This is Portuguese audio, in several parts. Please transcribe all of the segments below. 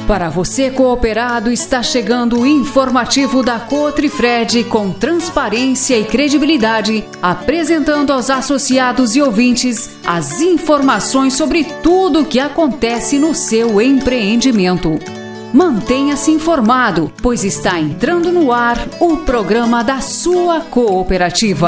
Para você cooperado, está chegando o informativo da Cotrifred com transparência e credibilidade, apresentando aos associados e ouvintes as informações sobre tudo o que acontece no seu empreendimento. Mantenha-se informado, pois está entrando no ar o programa da sua cooperativa.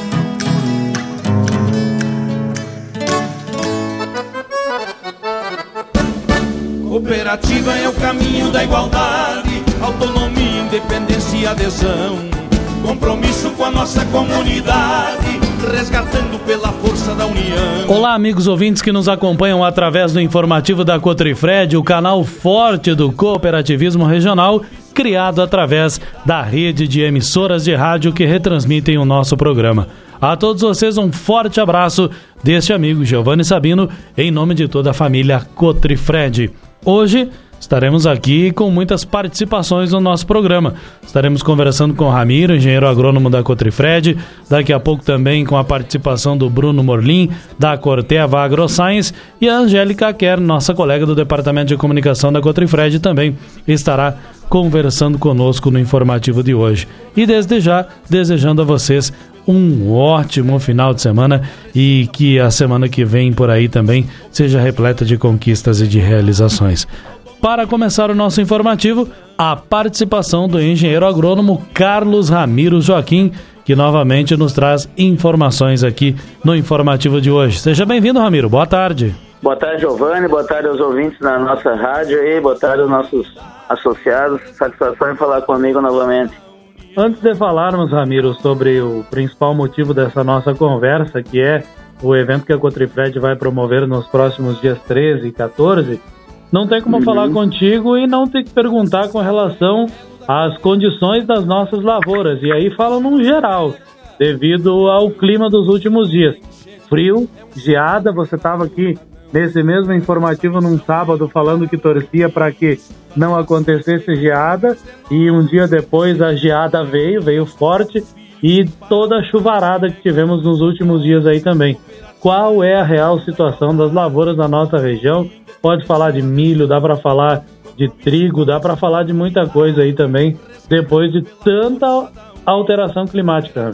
Cooperativa é o caminho da igualdade, autonomia, independência e adesão. Compromisso com a nossa comunidade, resgatando pela força da união. Olá, amigos ouvintes que nos acompanham através do informativo da Cotrifred, o canal forte do cooperativismo regional, criado através da rede de emissoras de rádio que retransmitem o nosso programa. A todos vocês um forte abraço deste amigo Giovanni Sabino, em nome de toda a família Cotrifred. Hoje estaremos aqui com muitas participações no nosso programa. Estaremos conversando com o Ramiro, engenheiro agrônomo da Cotrifred, daqui a pouco também com a participação do Bruno Morlim, da Corteva AgroScience, e a Angélica Kerr, nossa colega do Departamento de Comunicação da Cotrifred, também estará conversando conosco no informativo de hoje. E desde já, desejando a vocês um ótimo final de semana e que a semana que vem por aí também seja repleta de conquistas e de realizações. Para começar o nosso informativo, a participação do engenheiro agrônomo Carlos Ramiro Joaquim, que novamente nos traz informações aqui no informativo de hoje. Seja bem-vindo, Ramiro. Boa tarde. Boa tarde, Giovanni. Boa tarde aos ouvintes da nossa rádio e boa tarde aos nossos associados. Satisfação em falar comigo novamente. Antes de falarmos, Ramiro, sobre o principal motivo dessa nossa conversa, que é o evento que a Cotrifred vai promover nos próximos dias 13 e 14, não tem como falar contigo e não ter que perguntar com relação às condições das nossas lavouras. E aí falam num geral, devido ao clima dos últimos dias. Frio, geada, você estava aqui nesse mesmo informativo num sábado falando que torcia para que não acontecesse geada, e um dia depois a geada veio forte, e toda a chuvarada que tivemos nos últimos dias aí também. Qual é a real situação das lavouras da nossa região? Pode falar de milho, dá para falar de trigo, dá para falar de muita coisa aí também, depois de tanta alteração climática.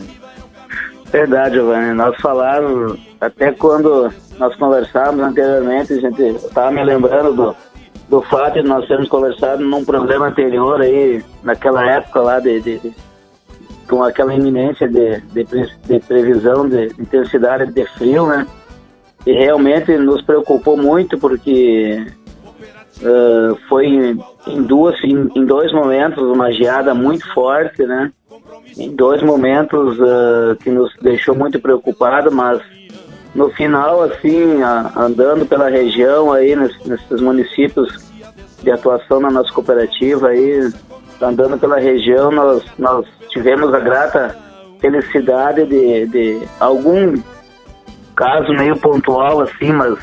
Verdade, Giovanni. Nós falamos, até quando nós conversávamos anteriormente, a gente estava me lembrando do fato de nós termos conversado num programa anterior aí, naquela época lá, com aquela iminência de previsão de intensidade de frio, né? E realmente nos preocupou muito porque foi em dois momentos uma geada muito forte, né? Em dois momentos que nos deixou muito preocupado, mas no final, assim, andando pela região aí, nesses municípios de atuação na nossa cooperativa aí, andando pela região, nós tivemos a grata felicidade de algum caso meio pontual, assim, mas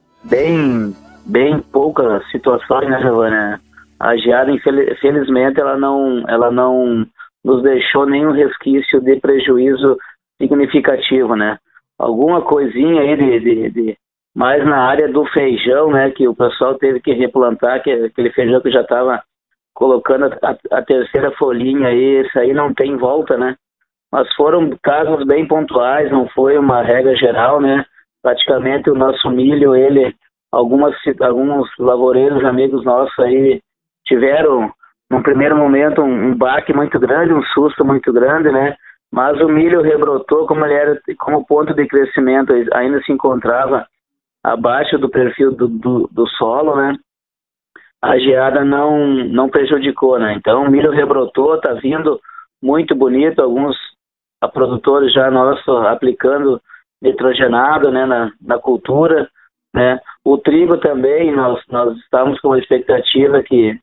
bem poucas situações, né, Giovanni? A geada, infelizmente, ela não nos deixou nenhum resquício de prejuízo significativo, né? Alguma coisinha aí de mais na área do feijão, né, que o pessoal teve que replantar, que aquele feijão que já estava colocando a terceira folhinha aí, isso aí não tem volta, né? Mas foram casos bem pontuais, não foi uma regra geral, né? Praticamente o nosso milho, alguns lavoureiros amigos nossos aí tiveram, num primeiro momento, um baque muito grande, um susto muito grande, né? Mas o milho rebrotou como ponto de crescimento, ainda se encontrava abaixo do perfil do solo, né? A geada não prejudicou, né? Então o milho rebrotou, tá vindo muito bonito, alguns produtores já nossos aplicando nitrogenado, né, na cultura, né? O trigo também, nós estávamos com uma expectativa que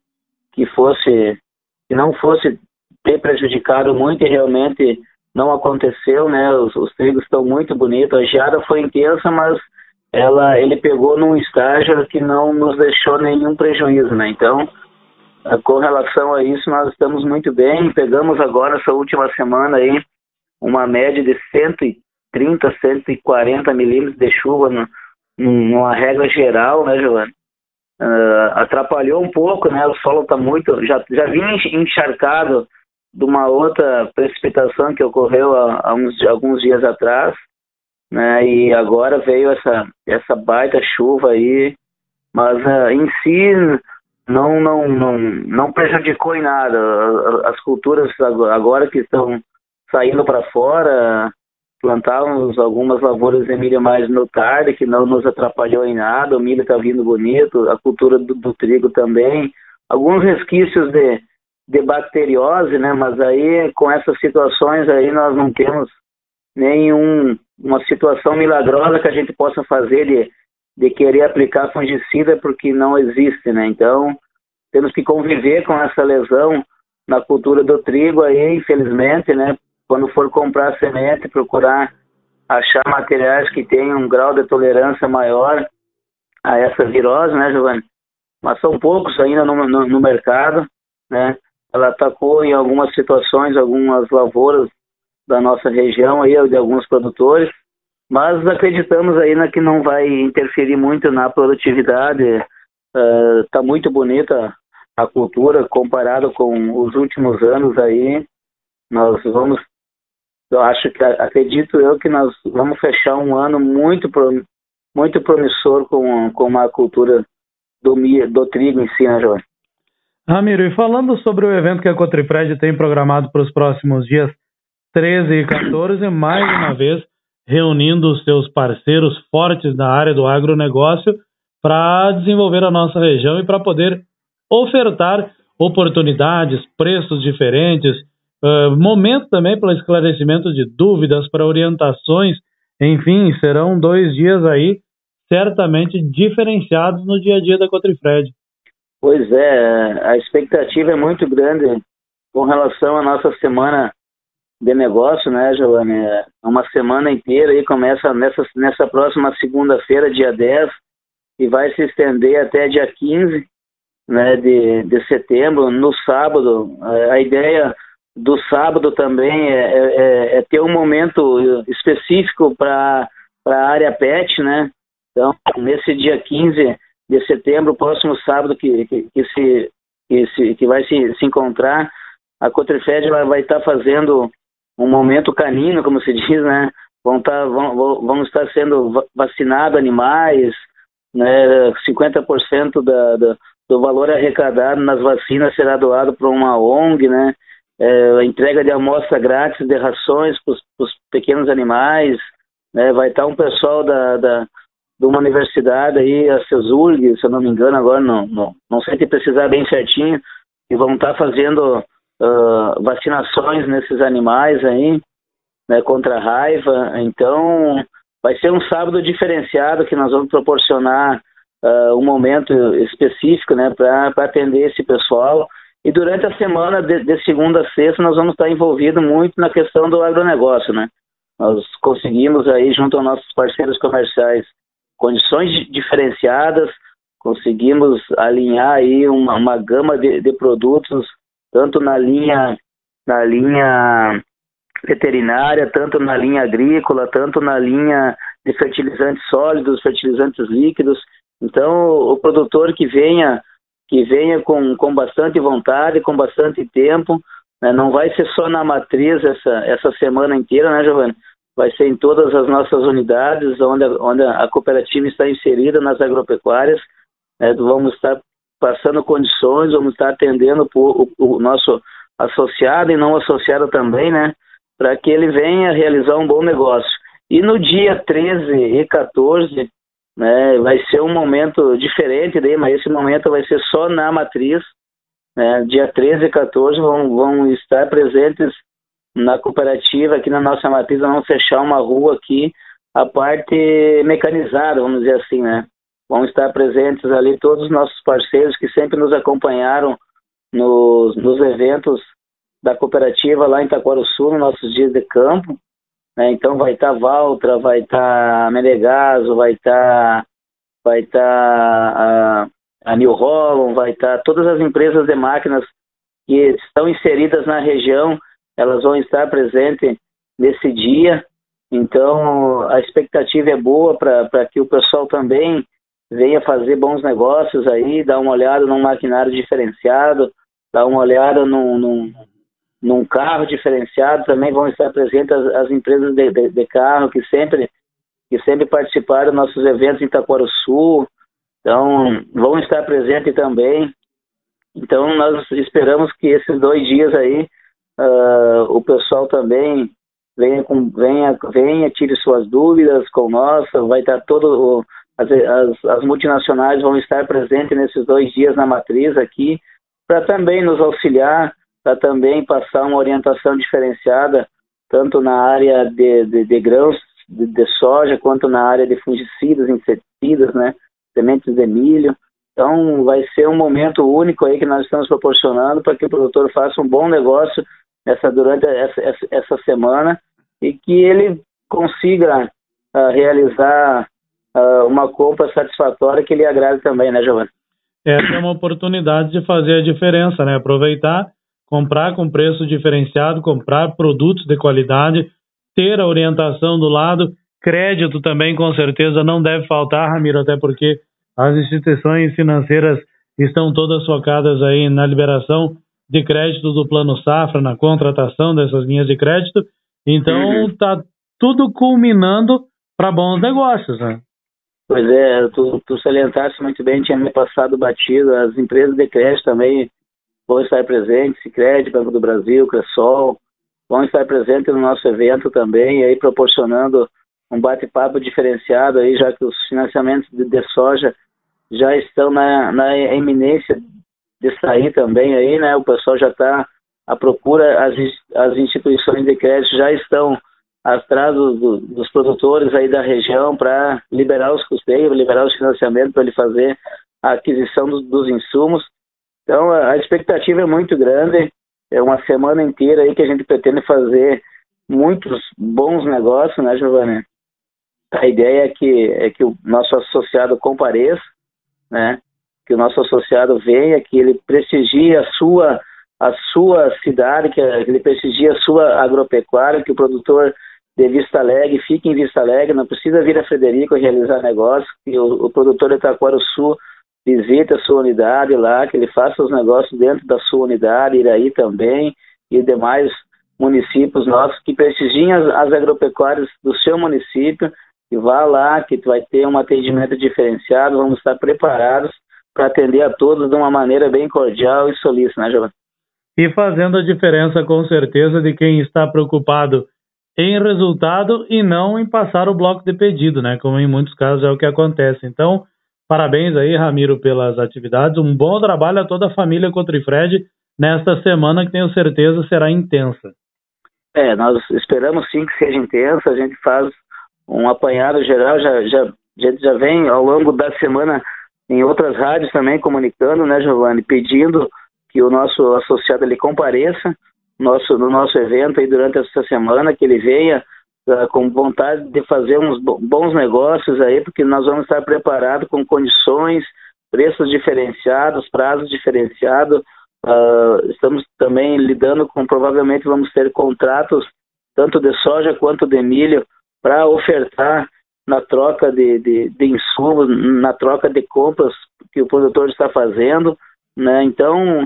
não fosse ter prejudicado muito, e realmente não aconteceu, né? Os trigos estão muito bonitos, a geada foi intensa, mas ele pegou num estágio que não nos deixou nenhum prejuízo, né? Então, com relação a isso, nós estamos muito bem. Pegamos agora, essa última semana aí, uma média de 130, 140 milímetros de chuva numa regra geral, né, Giovanni? atrapalhou um pouco, né? O solo está muito, já vinha encharcado de uma outra precipitação que ocorreu há alguns dias atrás, né? E agora veio essa baita chuva aí, mas em si não prejudicou em nada. As culturas agora que estão saindo para fora, plantávamos algumas lavouras de milho mais no tarde, que não nos atrapalhou em nada, o milho está vindo bonito, a cultura do trigo também, alguns resquícios de bacteriose, né? Mas aí com essas situações aí nós não temos uma situação milagrosa que a gente possa fazer de querer aplicar fungicida, porque não existe, né? Então temos que conviver com essa lesão na cultura do trigo aí, infelizmente, né? Quando for comprar semente, procurar achar materiais que tenham um grau de tolerância maior a essa virose, né, Giovanni? Mas são poucos ainda no mercado, né? Ela atacou em algumas situações, algumas lavouras da nossa região, aí, de alguns produtores, mas acreditamos ainda que não vai interferir muito na produtividade. Está muito bonita a cultura comparado com os últimos anos aí. Acredito eu que nós vamos fechar um ano muito promissor com a cultura do trigo em si, né, João? Ramiro, e falando sobre o evento que a Cotrifred tem programado para os próximos dias 13 e 14, mais uma vez reunindo os seus parceiros fortes da área do agronegócio para desenvolver a nossa região e para poder ofertar oportunidades, preços diferentes, momento também para esclarecimento de dúvidas, para orientações, enfim, serão 2 dias aí certamente diferenciados no dia a dia da Cotrifred. Pois é, a expectativa é muito grande com relação à nossa semana de negócio, né, Giovanni? Uma semana inteira aí, começa nessa próxima segunda-feira, dia 10, e vai se estender até dia 15, né, de setembro, no sábado. A ideia do sábado também é ter um momento específico para a área PET, né? Então, nesse dia 15 de setembro, próximo sábado que vai se encontrar, a Cotrifred vai estar fazendo um momento canino, como se diz, né? Vão estar sendo vacinados animais, né? 50% do valor arrecadado nas vacinas será doado para uma ONG, né? A entrega de amostra grátis de rações para os pequenos animais, né? Vai estar um pessoal de uma universidade aí, a CESURG, se eu não me engano, agora não sei se precisar bem certinho, e vão estar fazendo vacinações nesses animais aí, né, contra a raiva. Então vai ser um sábado diferenciado que nós vamos proporcionar um momento específico, né, para atender esse pessoal. E durante a semana, de segunda a sexta, nós vamos estar envolvidos muito na questão do agronegócio, né? Nós conseguimos aí, junto aos nossos parceiros comerciais, condições diferenciadas, conseguimos alinhar aí uma gama de produtos, tanto na linha veterinária, tanto na linha agrícola, tanto na linha de fertilizantes sólidos, fertilizantes líquidos. Então, o produtor que venha com bastante vontade, com bastante tempo, né? Não vai ser só na matriz essa semana inteira, né, Giovanni? Vai ser em todas as nossas unidades, onde a cooperativa está inserida nas agropecuárias. Vamos estar passando condições, vamos estar atendendo o nosso associado e não associado também, né, para que ele venha realizar um bom negócio. E no dia 13 e 14, né, vai ser um momento diferente, mas esse momento vai ser só na matriz, né? Dia 13 e 14 vão estar presentes na cooperativa, aqui na nossa matriz. Vamos fechar uma rua aqui, a parte mecanizada, vamos dizer assim, né? Vão estar presentes ali todos os nossos parceiros que sempre nos acompanharam nos eventos da cooperativa lá em Itaquaruçu, nos nossos dias de campo, né? Então vai estar Valtra, vai estar Menegaso, vai estar a New Holland, vai estar todas as empresas de máquinas que estão inseridas na região, elas vão estar presentes nesse dia. Então a expectativa é boa para que o pessoal também venha fazer bons negócios aí, dar uma olhada num maquinário diferenciado, dar uma olhada num carro diferenciado. Também vão estar presentes as empresas de carro que sempre participaram dos nossos eventos em Itaquaruçu, então vão estar presentes também. Então nós esperamos que esses 2 dias aí o pessoal também venha, tire suas dúvidas com nós. Vai estar as multinacionais vão estar presentes nesses 2 dias na matriz aqui, para também nos auxiliar, para também passar uma orientação diferenciada, tanto na área de grãos de soja, quanto na área de fungicidas, inseticidas, né, sementes de milho. Então vai ser um momento único aí que nós estamos proporcionando para que o produtor faça um bom negócio durante essa semana e que ele consiga realizar uma compra satisfatória que lhe agrade também, né, Giovanni? Essa é uma oportunidade de fazer a diferença, né? Aproveitar, comprar com preço diferenciado, comprar produtos de qualidade, ter a orientação do lado, crédito também com certeza não deve faltar, Ramiro, até porque as instituições financeiras estão todas focadas aí na liberação de crédito do Plano Safra, na contratação dessas linhas de crédito. Então, está tudo culminando para bons negócios, né? Pois é, tu salientaste muito bem, tinha me passado batido. As empresas de crédito também vão estar presentes, Sicredi, Banco do Brasil, Cressol, vão estar presentes no nosso evento também, aí proporcionando um bate-papo diferenciado, aí, já que os financiamentos de soja já estão na iminência de sair também, aí, né? O pessoal já está à procura, as instituições de crédito já estão atrás dos produtores aí da região para liberar os custeios, liberar os financiamentos para ele fazer a aquisição dos insumos. Então a expectativa é muito grande, é uma semana inteira aí que a gente pretende fazer muitos bons negócios, né, Giovanni? A ideia é que o nosso associado compareça, né? Que o nosso associado venha, que ele prestigie a sua cidade, que ele prestigie a sua agropecuária, que o produtor de Vista Alegre fique em Vista Alegre, não precisa vir a Frederico realizar negócio, que o produtor de Itaquaruçu visite a sua unidade lá, que ele faça os negócios dentro da sua unidade, Iraí também, e demais municípios nossos, que prestigiem as agropecuárias do seu município, e vá lá, que vai ter um atendimento diferenciado, vamos estar preparados para atender a todos de uma maneira bem cordial e solícita, né, Giovanni? E fazendo a diferença, com certeza, de quem está preocupado em resultado e não em passar o bloco de pedido, né? Como em muitos casos é o que acontece. Então, parabéns aí, Ramiro, pelas atividades. Um bom trabalho a toda a família Cotrifred nesta semana, que tenho certeza será intensa. Nós esperamos sim que seja intensa. A gente faz um apanhado geral, a gente já vem ao longo da semana em outras rádios também comunicando, né, Giovanni, pedindo que o nosso associado ele compareça no nosso evento aí durante essa semana, que ele venha com vontade de fazer uns bons negócios aí, porque nós vamos estar preparados com condições, preços diferenciados, prazos diferenciados. Estamos também lidando com, provavelmente vamos ter contratos tanto de soja quanto de milho para ofertar na troca de insumos, na troca de compras que o produtor está fazendo, né? Então,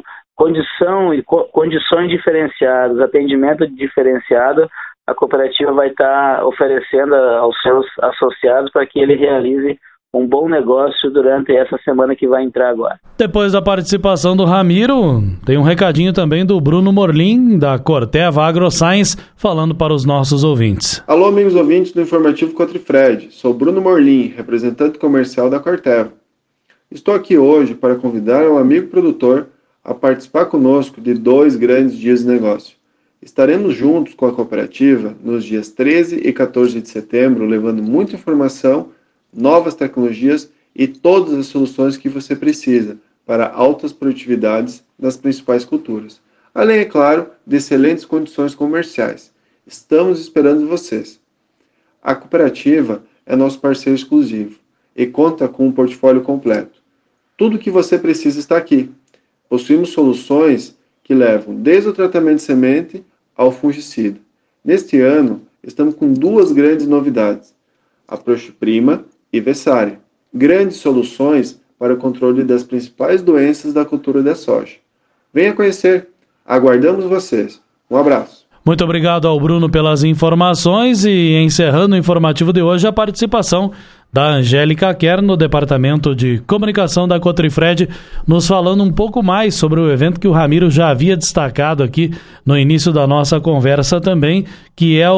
condições diferenciadas, atendimento diferenciado, a cooperativa vai estar oferecendo aos seus associados para que ele realize um bom negócio durante essa semana que vai entrar agora. Depois da participação do Ramiro, tem um recadinho também do Bruno Morlim, da Corteva AgroScience, falando para os nossos ouvintes. Alô, amigos ouvintes do Informativo Cotrifred, sou Bruno Morlim, representante comercial da Corteva. Estou aqui hoje para convidar um amigo produtor a participar conosco de 2 grandes dias de negócio. Estaremos juntos com a cooperativa nos dias 13 e 14 de setembro, levando muita informação, novas tecnologias e todas as soluções que você precisa para altas produtividades das principais culturas. Além, é claro, de excelentes condições comerciais. Estamos esperando vocês. A cooperativa é nosso parceiro exclusivo e conta com um portfólio completo. Tudo o que você precisa está aqui. Possuímos soluções que levam desde o tratamento de semente ao fungicida. Neste ano, estamos com 2 grandes novidades, a Proxi Prima e Vessari. grandes soluções para o controle das principais doenças da cultura da soja. Venha conhecer, aguardamos vocês. Um abraço. Muito obrigado ao Bruno pelas informações e encerrando o informativo de hoje a participação da Angélica Kerr no Departamento de Comunicação da Cotrifred, nos falando um pouco mais sobre o evento que o Ramiro já havia destacado aqui no início da nossa conversa também, que é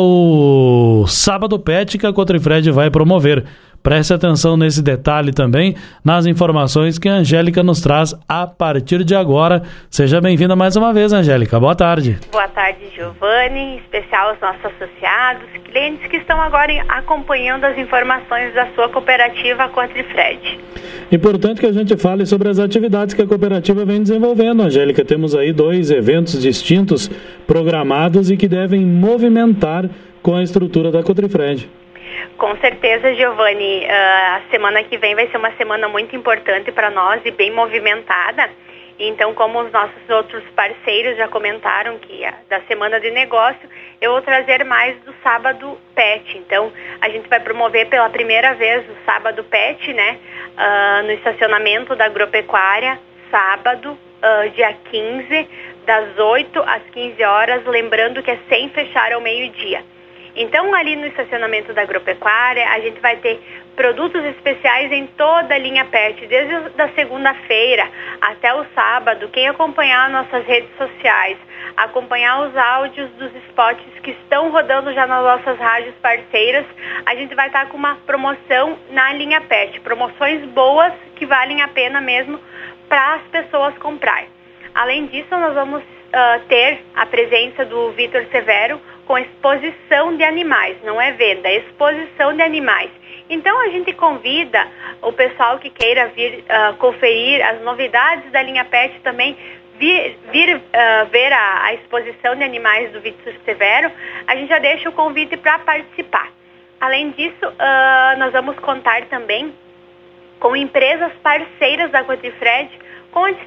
o Sábado Pet que a Cotrifred vai promover. Preste atenção nesse detalhe também, nas informações que a Angélica nos traz a partir de agora. Seja bem-vinda mais uma vez, Angélica. Boa tarde. Boa tarde, Giovanni, em especial aos nossos associados, clientes que estão agora acompanhando as informações da sua cooperativa Cotrifred. Importante que a gente fale sobre as atividades que a cooperativa vem desenvolvendo, Angélica. Temos aí 2 eventos distintos programados e que devem movimentar com a estrutura da Cotrifred. Com certeza, Giovanni, a semana que vem vai ser uma semana muito importante para nós e bem movimentada. Então, como os nossos outros parceiros já comentaram que da semana de negócio, eu vou trazer mais do Sábado Pet. Então, a gente vai promover pela primeira vez o Sábado Pet, né, no estacionamento da Agropecuária, sábado, dia 15, das 8 às 15 horas, lembrando que é sem fechar ao meio-dia. Então, ali no estacionamento da Agropecuária, a gente vai ter produtos especiais em toda a linha PET, desde a segunda-feira até o sábado. Quem acompanhar nossas redes sociais, acompanhar os áudios dos spots que estão rodando já nas nossas rádios parceiras, a gente vai estar com uma promoção na linha PET. Promoções boas que valem a pena mesmo para as pessoas comprarem. Além disso, nós vamos ter a presença do Vitor Severo com exposição de animais, não é venda, é exposição de animais. Então a gente convida o pessoal que queira vir conferir as novidades da linha PET também, vir ver a exposição de animais do Vitor Severo. A gente já deixa o convite para participar. Além disso, nós vamos contar também com empresas parceiras da Cotrifred com a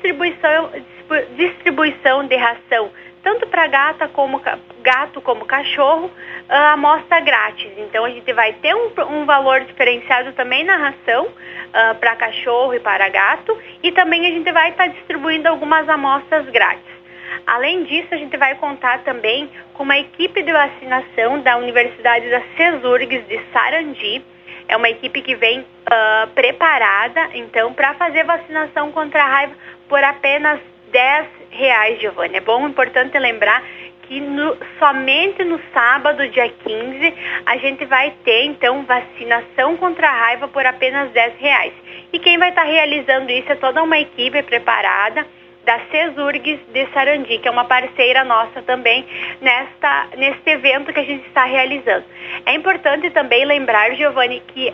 distribuição de ração, tanto para gato como cachorro, amostra grátis. Então a gente vai ter um valor diferenciado também na ração para cachorro e para gato, e também a gente vai estar distribuindo algumas amostras grátis. Além disso, a gente vai contar também com uma equipe de vacinação da Universidade da CESURGS de Sarandi. É uma equipe que vem preparada, então, para fazer vacinação contra a raiva por apenas R$10, Giovanni. É bom, importante lembrar que somente no sábado, dia 15, a gente vai ter, então, vacinação contra a raiva por apenas R$10. E quem vai estar realizando isso é toda uma equipe preparada da CESURGS de Sarandi, que é uma parceira nossa também neste evento que a gente está realizando. É importante também lembrar, Giovanni, que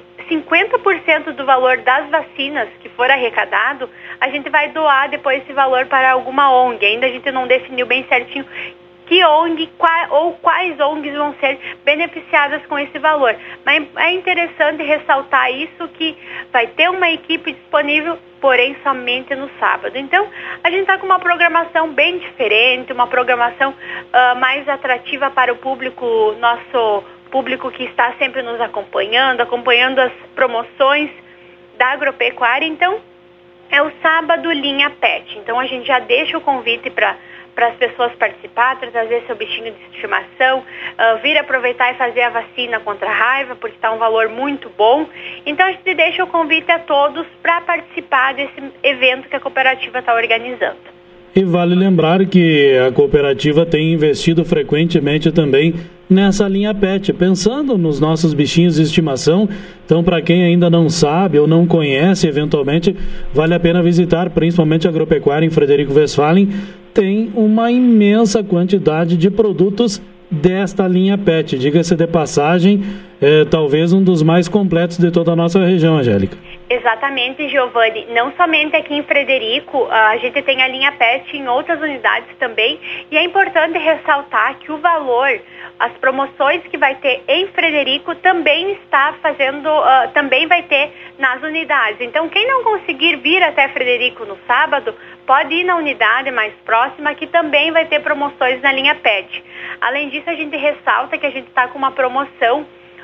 50% do valor das vacinas que for arrecadado, a gente vai doar depois esse valor para alguma ONG. Ainda a gente não definiu bem certinho que ONG ou quais ONGs vão ser beneficiadas com esse valor. Mas é interessante ressaltar isso, que vai ter uma equipe disponível, porém somente no sábado. Então, a gente está com uma programação bem diferente, uma programação mais atrativa para o público, nosso público que está sempre nos acompanhando as promoções da Agropecuária. Então, é o sábado linha PET. Então, a gente já deixa o convite para as pessoas participar, trazer seu bichinho de estimação, vir aproveitar e fazer a vacina contra a raiva, porque está um valor muito bom. Então a gente deixa o convite a todos para participar desse evento que a cooperativa está organizando. E vale lembrar que a cooperativa tem investido frequentemente também nessa linha PET, pensando nos nossos bichinhos de estimação. Então, para quem ainda não sabe ou não conhece, eventualmente, vale a pena visitar, principalmente a Agropecuária em Frederico Westphalen. Tem uma imensa quantidade de produtos desta linha PET. Diga-se de passagem, talvez um dos mais completos de toda a nossa região, Angélica. Exatamente, Giovanni. Não somente aqui em Frederico, a gente tem a linha PET em outras unidades também, e é importante ressaltar que o valor, as promoções que vai ter em Frederico também está fazendo, também vai ter nas unidades. Então, quem não conseguir vir até Frederico no sábado, pode ir na unidade mais próxima, que também vai ter promoções na linha PET. Além disso, a gente ressalta que a gente está com uma promoção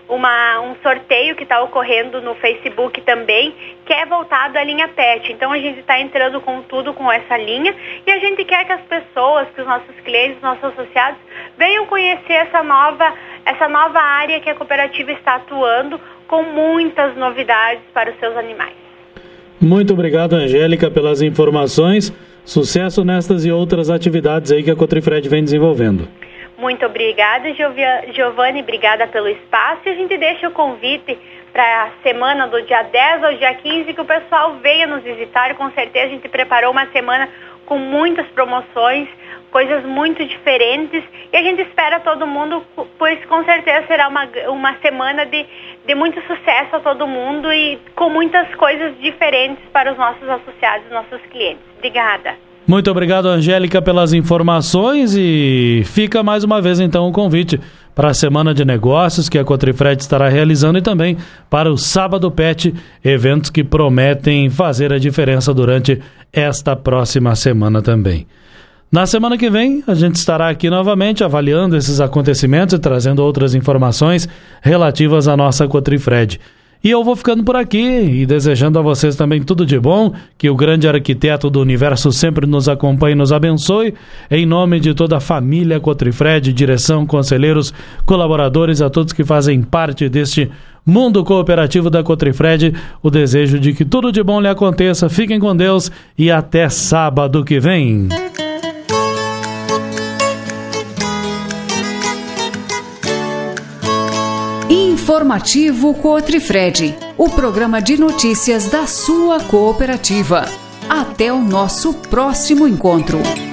um sorteio que está ocorrendo no Facebook também, que é voltado à linha PET. Então a gente está entrando com tudo com essa linha e a gente quer que as pessoas, que os nossos clientes, os nossos associados venham conhecer essa nova área que a cooperativa está atuando, com muitas novidades para os seus animais. Muito obrigado, Angélica, pelas informações. Sucesso nestas e outras atividades aí que a Cotrifred vem desenvolvendo. Muito obrigada, Giovanni, obrigada pelo espaço. E a gente deixa o convite para a semana do dia 10 ao dia 15, que o pessoal venha nos visitar. Com certeza a gente preparou uma semana com muitas promoções, coisas muito diferentes. E a gente espera todo mundo, pois com certeza será uma semana de muito sucesso a todo mundo e com muitas coisas diferentes para os nossos associados, nossos clientes. Obrigada. Muito obrigado, Angélica, pelas informações, e fica mais uma vez então o convite para a Semana de Negócios que a Cotrifred estará realizando e também para o Sábado Pet, eventos que prometem fazer a diferença durante esta próxima semana também. Na semana que vem, a gente estará aqui novamente avaliando esses acontecimentos e trazendo outras informações relativas à nossa Cotrifred. E eu vou ficando por aqui e desejando a vocês também tudo de bom, que o grande arquiteto do universo sempre nos acompanhe e nos abençoe. Em nome de toda a família Cotrifred, direção, conselheiros, colaboradores, a todos que fazem parte deste mundo cooperativo da Cotrifred, o desejo de que tudo de bom lhe aconteça. Fiquem com Deus e até sábado que vem. Informativo Cotrifred, o programa de notícias da sua cooperativa. Até o nosso próximo encontro.